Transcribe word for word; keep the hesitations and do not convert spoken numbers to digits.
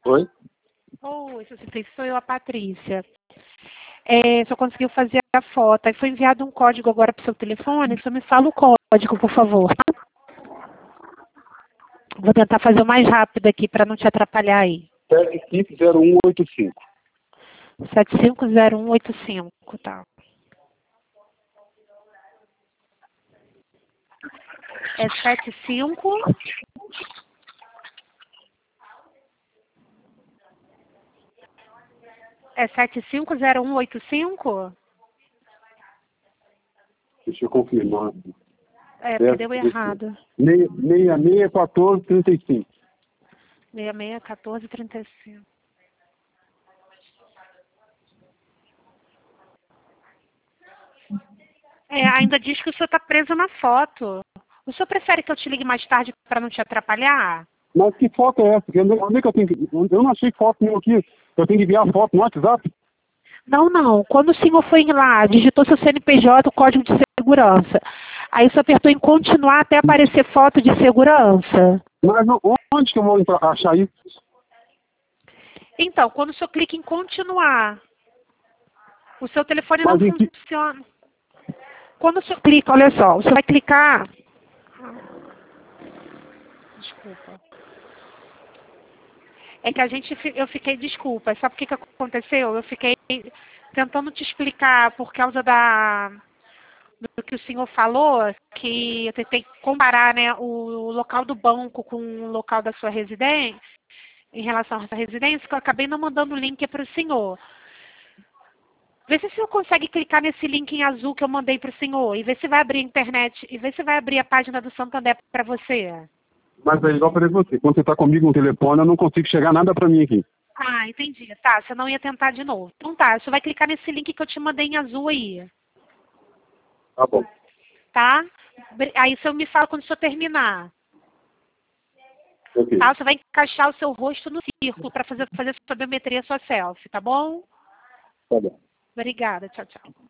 Oi? Oi, você sou eu, a Patrícia. É, só conseguiu fazer a foto. Aí foi enviado um código agora para o seu telefone. Só me fala o código, por favor. Vou tentar fazer o mais rápido aqui para não te atrapalhar aí. sete cinco zero um oito cinco. sete cinco zero um oito cinco, tá. É sete cinco... É sete cinco zero um oito cinco? Deixa eu confirmar. É, porque deu errado. seis seis quatorze trinta e cinco. seis seis quatorze trinta e cinco. É, ainda diz que o senhor está preso na foto. O senhor prefere que eu te ligue mais tarde para não te atrapalhar? Mas que foto é essa? Eu não- Onde é que eu tenho que... Eu não achei foto nenhuma aqui. Eu tenho que enviar a foto no WhatsApp. Não, não. Quando o senhor foi lá, digitou seu C N P J, o código de segurança. Aí o senhor apertou em continuar até aparecer foto de segurança. Mas não- onde que eu vou entrar, achar isso? Então, quando o senhor clica em continuar, o seu telefone não Mas em que... funciona. Quando o senhor clica, olha só, o senhor vai clicar... Desculpa. É que a gente, fi- eu fiquei, desculpa, sabe o que, que aconteceu? Eu fiquei tentando te explicar por causa da, do que o senhor falou, que eu tentei comparar, né, o local do banco com o local da sua residência, em relação à sua residência, que eu acabei não mandando o link para o senhor. Vê se o senhor consegue clicar nesse link em azul que eu mandei para o senhor, e vê se vai abrir a internet, e vê se vai abrir a página do Santander para você. Mas é igual para você. Quando você está comigo no telefone, eu não consigo chegar nada para mim aqui. Ah, entendi. Tá, você não ia tentar de novo. Então tá, você vai clicar nesse link que eu te mandei em azul aí, Tá bom. tá? Bri- Aí o senhor me fala quando o senhor terminar, Ok. tá? Você vai encaixar o seu rosto no círculo para fazer, fazer sua biometria, sua selfie, tá bom? Tá bom. Obrigada, tchau, tchau.